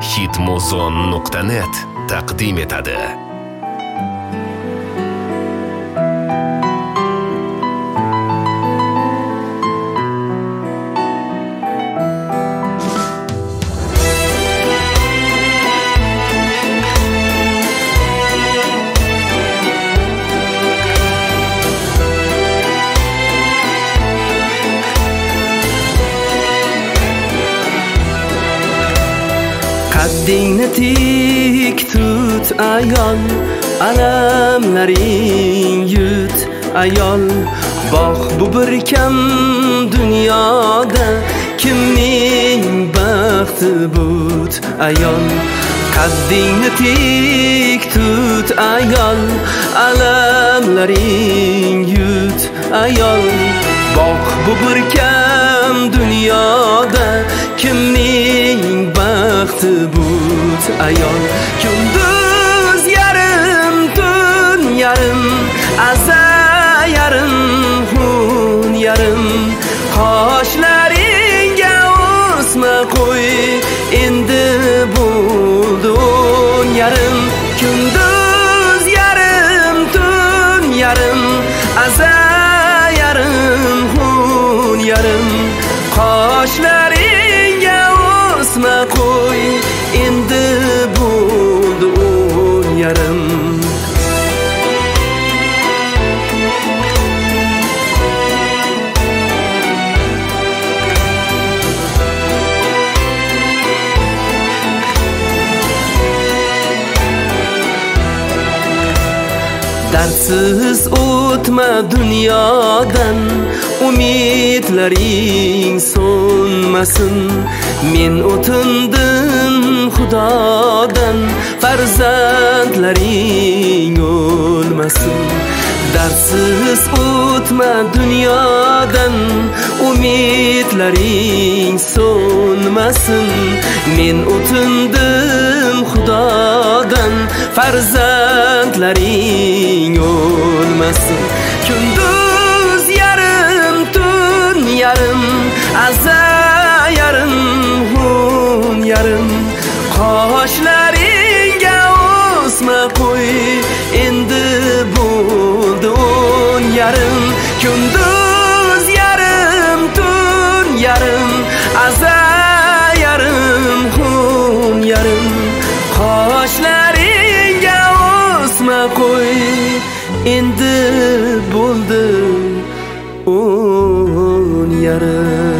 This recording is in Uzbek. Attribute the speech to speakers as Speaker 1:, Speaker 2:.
Speaker 1: hitmuzon.net taqdim etadi.
Speaker 2: Qaddingni tik tut ayol, alamlaring yut ayol. Baq bu bir kam dunyoda kimning baxti but ayol. Qaddingni tik tut ayol, alamlaring yut ayol. Baq bu bir kam dunyoda kimning baxti but ayol. Kunduz yarim, tun yarim, aza yarim, hun yarim. Qoshlaringga o'sma qo'y, endi bo'ldi o'n yarim. Kunduz yarim, tun yarim, aza yarim, hun yarim. Qoshlaringga o'sma qo'y, endi bo'ldi o'n yarim. Dardsiz o'tma dunyodan, umidlaring so'nmasin. Men o'tindim Xudodan, farzandlaring o'lmasin. Dardsiz o'tma dunyodan, umidlaring so'nmasin. Men o'tindim Xudodan, farzandlaring o'lmasin. Kunduz yarim, tun yarim, aza yarim, hun yarim. Qoshlaringga o'sma qo'y, endi bo'ldi o'n yarim. Kunduz yarim, tun yarim, aza yarim, hun yarim. Qoshlaringga o'sma qo'y, endi bo'ldi o'n yarim.